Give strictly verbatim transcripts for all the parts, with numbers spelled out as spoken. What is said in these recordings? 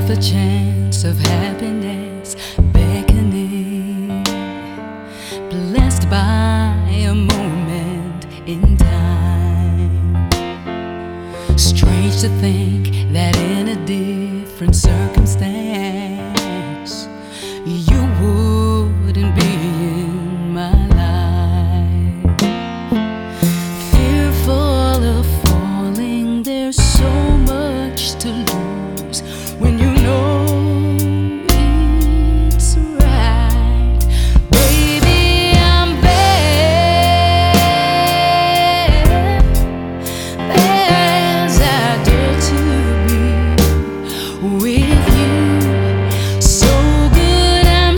the chance of happiness beckoning, blessed by a moment in time. Strange to think that in a different circumstance you wouldn't be in my life. Fearful of falling, there's so much to lose when you know it's right. Baby, I'm there, there as I dare to be with you. So good I'm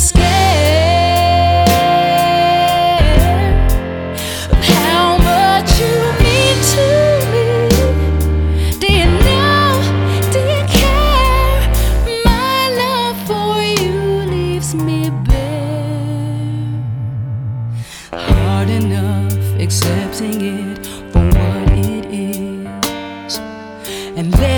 scared of how much you mean to me. Do you know, do you care? My love for you leaves me bare. Hard enough accepting it for what it is, and